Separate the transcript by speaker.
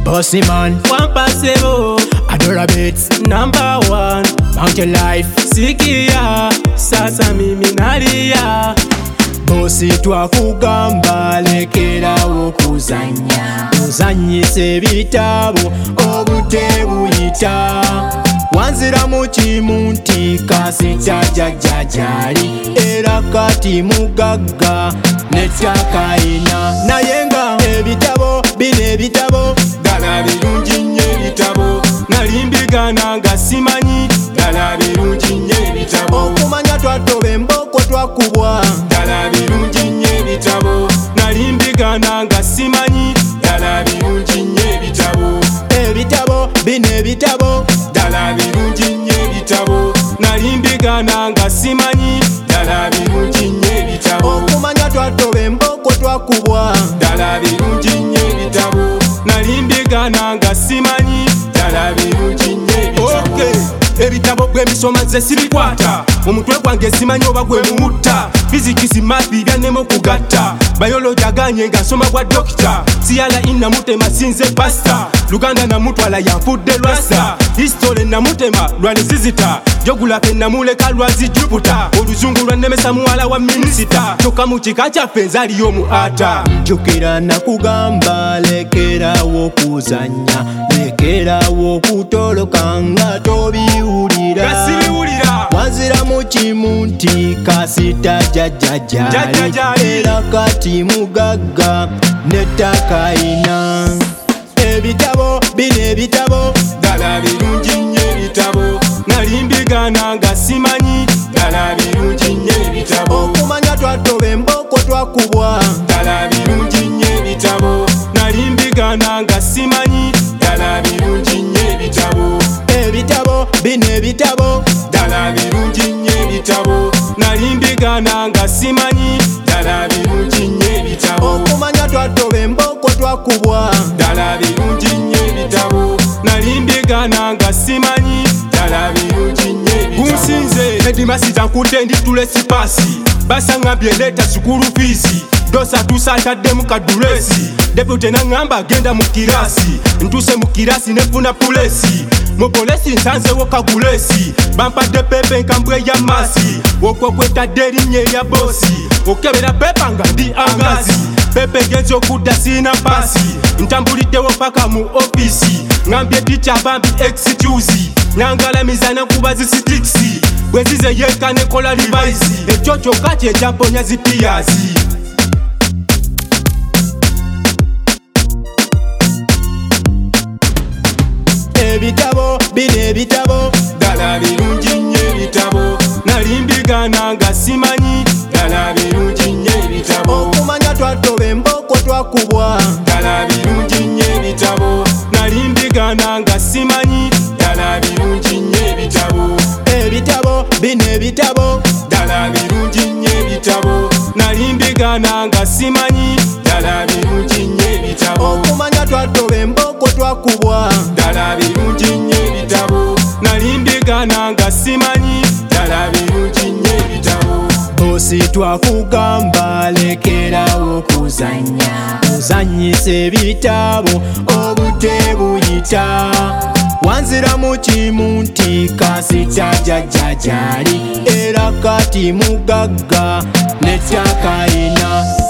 Speaker 1: Bossy man,
Speaker 2: One Passebo,
Speaker 1: Adora Beats,
Speaker 2: #1,
Speaker 1: Mountain Life,
Speaker 2: Sikia, sasa mimi nalia.
Speaker 1: Bossy twakugamba lekerawo kuzanya, uzanyise ebitabo obudde buyita, wanzira mu kimu nti kasita jjajja gyali era kati mugagga n'ettaka ina, naye nga ebitabo bino ebitabo
Speaker 2: Ddala birungi nnyo ebitabo, nali mbigana nga simanyi. Ddala birungi nnyo ebitabo,
Speaker 1: okumanya twatoba emboko twakubwa.
Speaker 2: ddala birungi nnyo ebitabo, nali mbigana nga simanyi. Ddala birungi nnyo ebitabo,
Speaker 1: Ebitabo bino ebitabo
Speaker 2: ddala birungi nnyo ebitabo, nali mbigana nga simanyi. Ddala birungi nnyo ebitabo,
Speaker 1: okumanya twatoba emboko twakubwa.
Speaker 2: ddala birungi nnyo ebitabo, nali mbigana nga simanyi. Ddala birungi nnyo ebitabo. Ebitabo gwe bisoma nze sibikwata, omutwe gwange simanyi oba gwe muwutta. Fizikisi mathi byannema okugatta, bayologi aganye nga nsoma bwa dokita. Siyala namutema sinze pasta, Luganda namutwala yanfudde lwasa. History namutema lwanizizita, Jogulafe namuleka lwazi Jupiter. Oluzungu lwannemesa muwala wa minisita, kyokka mu kika kyaffe nzaliyo mu ata.
Speaker 1: Jjukira nakugamba lekerawo kuzanya, lekerawo okutoloka nga tobiwulira.
Speaker 2: Gasibiwulira,
Speaker 1: wanzira mu kimu nti kasita jjajja gyali
Speaker 2: gyali.
Speaker 1: era kati mugagga n'ettaka ina. Ebitabo bino ebitabo
Speaker 2: ddala birungi nnyo ebitabo, nali mbigana nga simanyi. Ddala birungi nnyo ebitabo,
Speaker 1: okumanya twatoba emboko twakubwa.
Speaker 2: ddala birungi nnyo ebitabo, nali mbigana nga simanyi. Ddala birungi nnyo ebitabo,
Speaker 1: Ebitabo bino ebitabo
Speaker 2: ddala birungi nnyo ebitabo, nali mbigana nga simanyi. Ddala birungi nnyo ebitabo,
Speaker 1: okumanya twatoba emboko twakubwa.
Speaker 2: ddala birungi nnyo ebitabo, nali mbigana nga simanyi. Ddala birungi nnyo ebitabo. Kunsinze Headmaster nkudde ndi tulesi paasi, basangambye leeta sukulu fiisi, dosa tusataddemu kadulesi. Deputy naŋŋamba genda mu kiraasi, ntuse mu kiraasi nefuna pulesi. Mu polisi nsanzewo kagulesi, bampadde pepe nkambwe ya maasi. Okwo kwetadde erinnya erya boosi, okebera pepa nga ndi angazi. Pepe genza okudda siina paasi, ntambuliddewo paka mu ofiisi. Ngambye ticha bambi excuse, nangalamiza nenkuba zisitiksi. Bwe zize yeka nekola revise, ekyo kyokka kyejamponya zipiyasi.
Speaker 1: Ebitabo bino ebitabo
Speaker 2: Ddala birungi nnyo ebitabo, nali mbigana nga simanyi. Ddala birungi nnyo ebitabo,
Speaker 1: okumanya twatoba emboko twakubwa.
Speaker 2: ddala birungi nnyo ebitabo, nali mbigana nga simanyi. Ddala birungi nnyo ebitabo,
Speaker 1: Ebitabo bino ebitabo
Speaker 2: ddala birungi nnyo ebitabo, nali mbigana nga simanyi. Ddala birungi nnyo ebitabo,
Speaker 1: okumanya twatoba emboko twakubwa.
Speaker 2: ddala birungi nnyo ebitabo, nali mbigana nga simanyi. Ddala birungi nnyo ebitabo.
Speaker 1: Bossy twakugamba lekerawo kuzanya, uzanyise ebitabo obudde buyita, wanzira mu kimu nti kasita jjajja gyali era kati mugagga n'ettaka ina.